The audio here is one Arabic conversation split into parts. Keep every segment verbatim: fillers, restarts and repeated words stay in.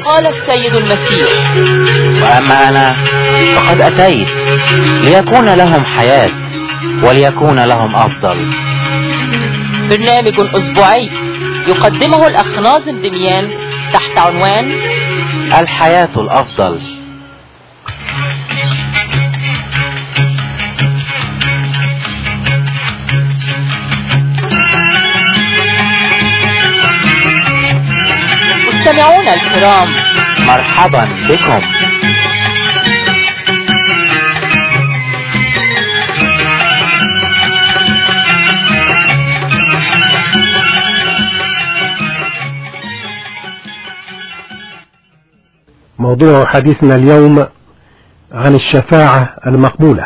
قال السيد المسيح: وأما أنا فقد أتيت ليكون لهم حياة وليكون لهم أفضل. برنامج أسبوعي يقدمه الأخ ناظم دميان تحت عنوان الحياة الأفضل. مستمعونا الكرام، مرحبا بكم. موضوع حديثنا اليوم عن الشفاعة المقبولة،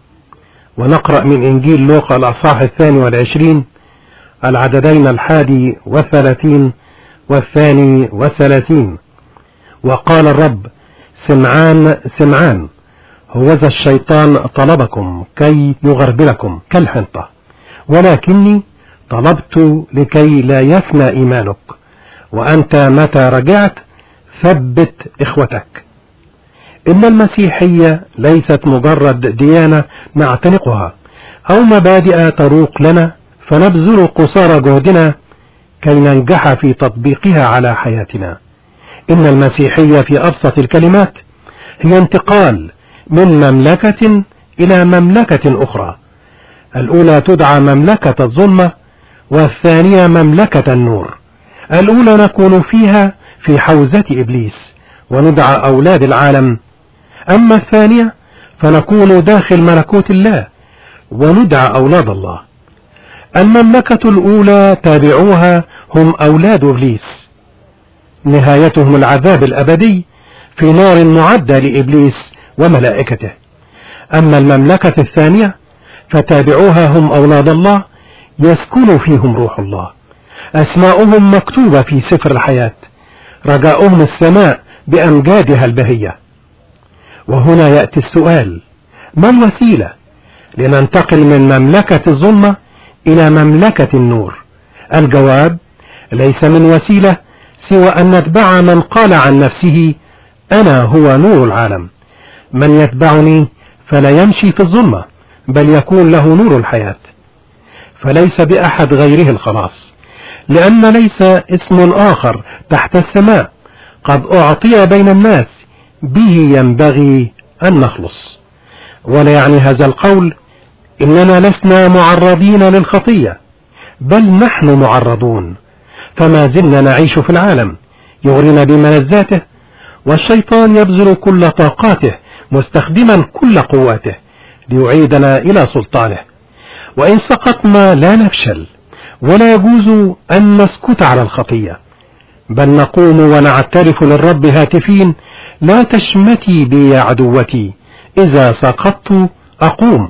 ونقرأ من إنجيل لوقا الأصحاح الثاني والعشرين العددين الحادي والثلاثين والثاني والثلاثين. وقال الرب: سمعان سمعان، هوذا الشيطان طلبكم كي يغربلكم كالحنطة، ولكني طلبت لكي لا يفنى إيمانك، وأنت متى رجعت ثبت إخوتك. إن المسيحية ليست مجرد ديانة نعتنقها أو مبادئ تروق لنا فنبذل قصارى جهدنا كي ننجح في تطبيقها على حياتنا. إن المسيحية في أبسط الكلمات هي انتقال من مملكة إلى مملكة أخرى. الأولى تدعى مملكة الظلمة، والثانية مملكة النور. الأولى نكون فيها في حوزة إبليس وندعى أولاد العالم، أما الثانية فنكون داخل ملكوت الله وندعى أولاد الله. المملكة الأولى تابعوها هم أولاد إبليس، نهايتهم العذاب الأبدي في نار معدة لإبليس وملائكته. أما المملكة الثانية فتابعوها هم أولاد الله، يسكن فيهم روح الله، أسماؤهم مكتوبة في سفر الحياة، رجاؤهم السماء بأمجادها البهية. وهنا يأتي السؤال: ما الوسيلة لننتقل من مملكة الظلمة إلى مملكة النور؟ الجواب: ليس من وسيلة سوى أن نتبع من قال عن نفسه: أنا هو نور العالم، من يتبعني فلا يمشي في الظلمة بل يكون له نور الحياة. فليس بأحد غيره الخلاص، لأن ليس اسم آخر تحت السماء قد أعطي بين الناس به ينبغي أن نخلص. ولا يعني هذا القول إننا لسنا معرضين للخطية، بل نحن معرضون، فما زلنا نعيش في العالم يغرنا بملذاته، والشيطان يبذل كل طاقاته مستخدما كل قواته ليعيدنا إلى سلطانه. وإن سقطنا لا نفشل، ولا يجوز أن نسكت على الخطية، بل نقوم ونعترف للرب هاتفين: لا تشمتي بي يا عدوتي، إذا سقطت أقوم.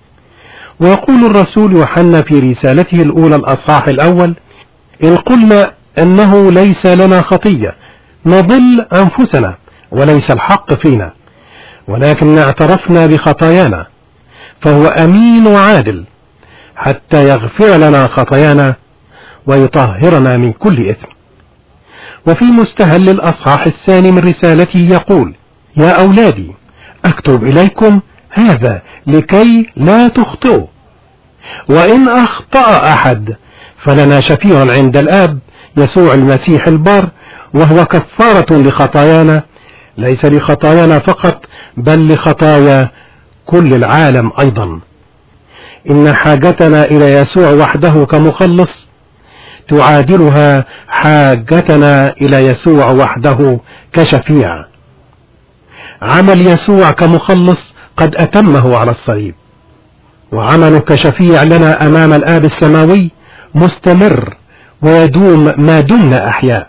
ويقول الرسول يوحنا في رسالته الأولى الأصحاح الأول: إن قلنا أنه ليس لنا خطية نضل أنفسنا وليس الحق فينا، ولكن اعترفنا بخطايانا فهو أمين وعادل حتى يغفر لنا خطايانا ويطهرنا من كل إثم. وفي مستهل الأصحاح الثاني من رسالته يقول: يا أولادي أكتب إليكم هذا لكي لا تخطئوا، وإن أخطأ أحد فلنا شفيع عند الآب يسوع المسيح البار، وهو كفارة لخطايانا، ليس لخطايانا فقط بل لخطايا كل العالم أيضا. إن حاجتنا إلى يسوع وحده كمخلص تعادلها حاجتنا إلى يسوع وحده كشفيع. عمل يسوع كمخلص قد أتمه على الصليب، وعمله كشفيع لنا أمام الآب السماوي مستمر ويدوم ما دمنا أحياء.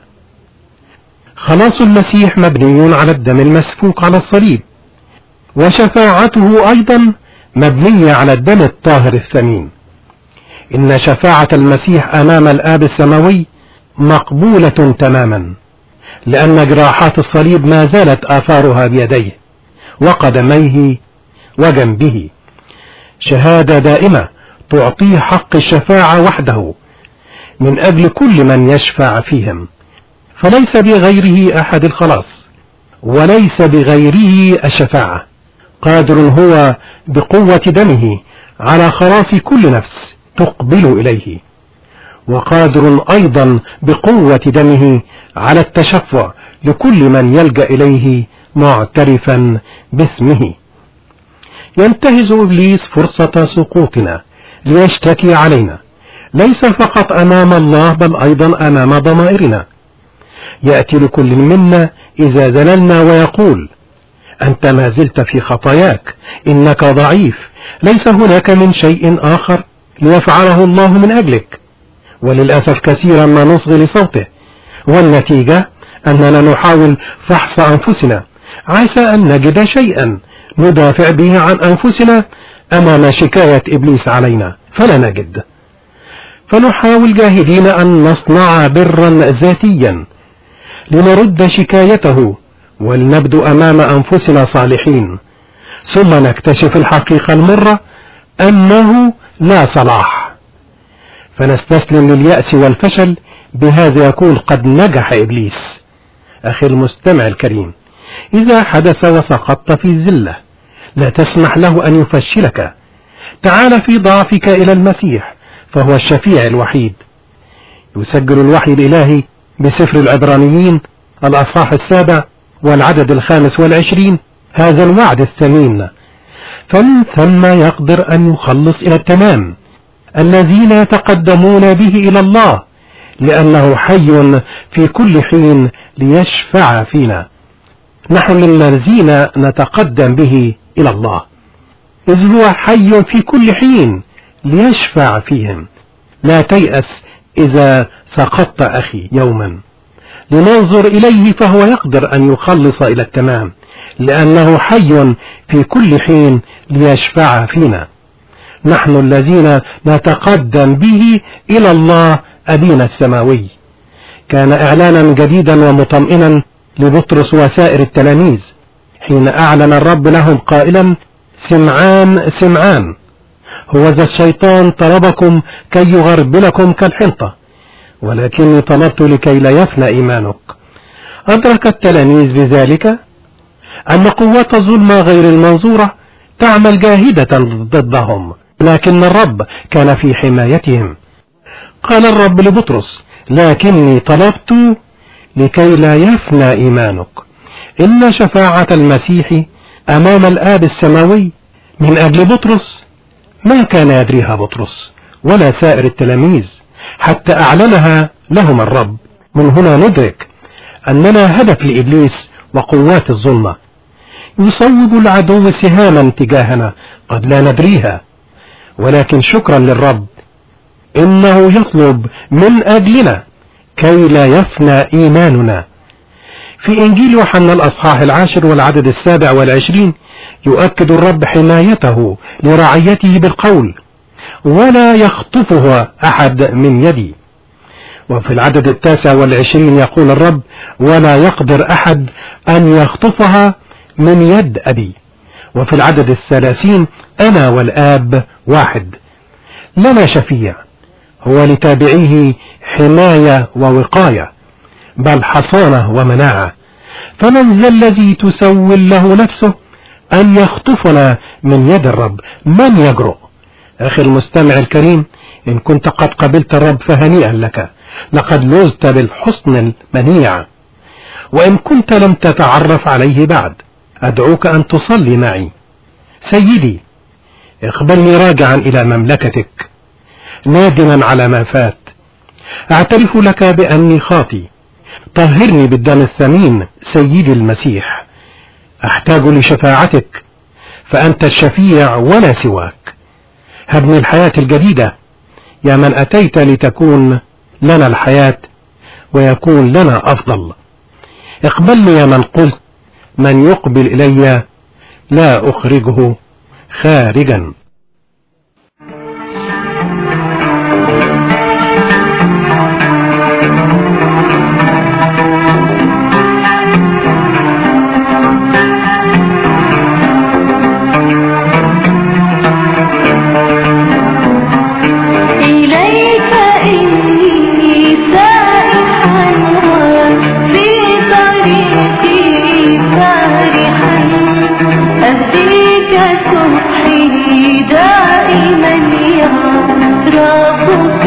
خلاص المسيح مبني على الدم المسفوك على الصليب، وشفاعته أيضا مبنية على الدم الطاهر الثمين. إن شفاعة المسيح أمام الآب السماوي مقبولة تماما، لأن جراحات الصليب ما زالت آثارها بيديه وقدميه وجنبه، شهادة دائمة تعطيه حق الشفاعة وحده من أجل كل من يشفع فيهم. فليس بغيره أحد الخلاص، وليس بغيره الشفاعة. قادر هو بقوة دمه على خلاص كل نفس تقبل إليه، وقادر أيضا بقوة دمه على التشفع لكل من يلجأ إليه معترفا باسمه. ينتهز إبليس فرصة سقوطنا ليشتكي علينا، ليس فقط أمام الله بل أيضا أمام ضمائرنا. يأتي لكل منا إذا زللنا ويقول: أنت ما زلت في خطاياك، إنك ضعيف، ليس هناك من شيء آخر ليفعله الله من أجلك. وللأسف كثيرا ما نصغي لصوته، والنتيجة أننا نحاول فحص أنفسنا عسى أن نجد شيئا ندافع به عن أنفسنا أمام شكاية إبليس علينا، فلا نجد. فنحاول جاهدين أن نصنع برا ذاتيا لنرد شكايته، ولنبدو أمام أنفسنا صالحين، ثم نكتشف الحقيقة المرة أنه لا صلاح، فنستسلم لليأس والفشل. بهذا يكون قد نجح إبليس. أخي المستمع الكريم، إذا حدث وسقطت في الزلة لا تسمح له أن يفشلك. تعال في ضعفك إلى المسيح، فهو الشفيع الوحيد. يسجل الوحي الإلهي بسفر العبرانيين الأصحاح السابع والعدد الخامس والعشرين هذا الوعد الثمين: فمن ثم يقدر أن يخلص إلى التمام الذين يتقدمون به إلى الله، لأنه حي في كل حين ليشفع فينا. نحن الذين نتقدم به إلى الله، إذ هو حي في كل حين ليشفع فيهم. لا تيأس إذا سقطت أخي يوما، لننظر إليه، فهو يقدر أن يخلص إلى التمام، لأنه حي في كل حين ليشفع فينا. نحن الذين نتقدم به إلى الله أبينا السماوي. كان إعلانا جديدا ومطمئنا لبطرس وسائر التلاميذ حين أعلن الرب لهم قائلا: سمعان سمعان، هو ذا الشيطان طلبكم كي يغربلكم كالحنطة، ولكني طلبت لكي لا يفنى إيمانك. أدرك التلاميذ بذلك أن قوات الظلمة غير المنظورة تعمل جاهدة ضدهم، لكن الرب كان في حمايتهم. قال الرب لبطرس: لكني طلبت لكي لا يفنى إيمانك. إن شفاعة المسيح أمام الآب السماوي من أجل بطرس ما كان يدريها بطرس ولا سائر التلاميذ حتى أعلنها لهم الرب. من هنا ندرك أننا هدف لإبليس وقوات الظلمة. يصوب العدو سهاما تجاهنا قد لا ندريها، ولكن شكرا للرب إنه يطلب من أجلنا كي لا يفنى إيماننا. في إنجيل يوحنا الأصحاح العاشر والعدد السابع والعشرين يؤكد الرب حمايته لرعيته بالقول: ولا يخطفها أحد من يدي. وفي العدد التاسع والعشرين يقول الرب: ولا يقدر أحد أن يخطفها من يد أبي. وفي العدد الثلاثين: أنا والآب واحد. لنا شفيع هو لتابعيه حماية ووقاية، بل حصانة ومناعة. فمن ذا الذي تسول له نفسه أن يخطفنا من يد الرب؟ من يجرؤ؟ أخي المستمع الكريم، إن كنت قد قبلت الرب فهنيئا لك، لقد لزت بالحسن المنيع. وإن كنت لم تتعرف عليه بعد، أدعوك أن تصلي معي: سيدي اقبلني راجعا إلى مملكتك، نادما على ما فات. أعترف لك بأني خاطي، طهرني بالدم الثمين سيدي المسيح. أحتاج لشفاعتك، فأنت الشفيع ولا سواك. هبني الحياة الجديدة يا من أتيت لتكون لنا الحياة ويكون لنا أفضل. اقبلني يا من قلت: من يقبل إلي لا أخرجه خارجا. إليك إني سائحا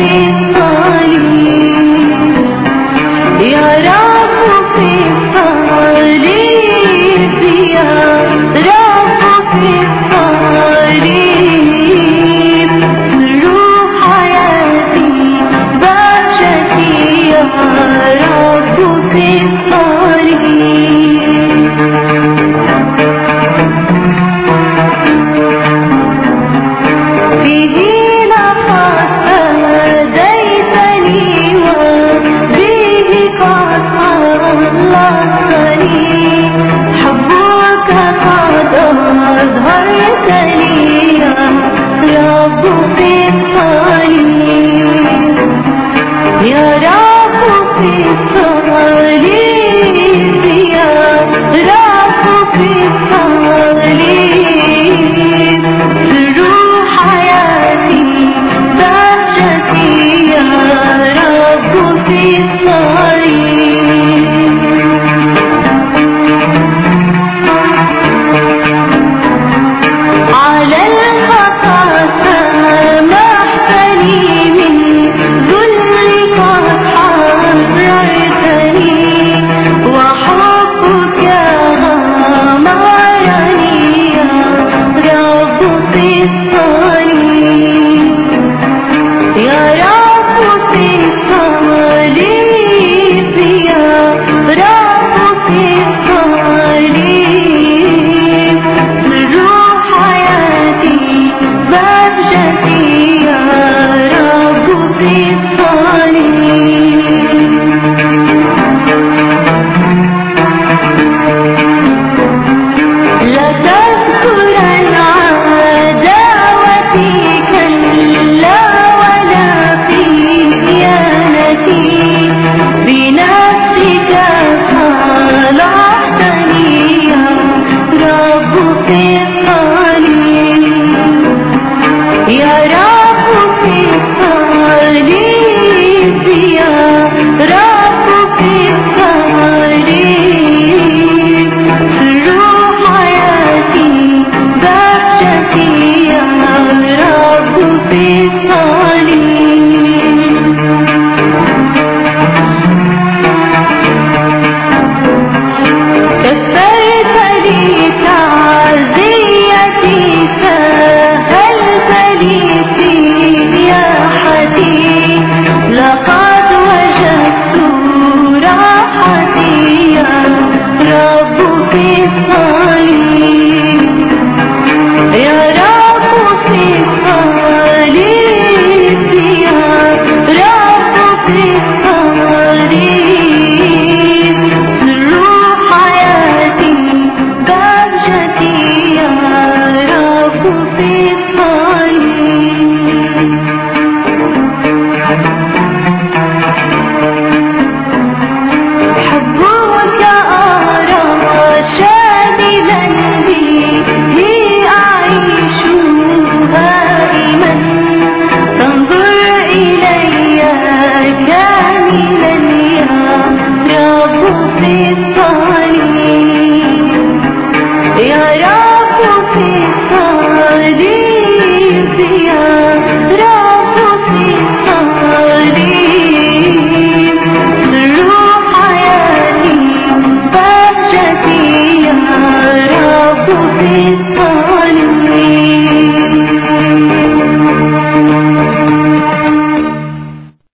Be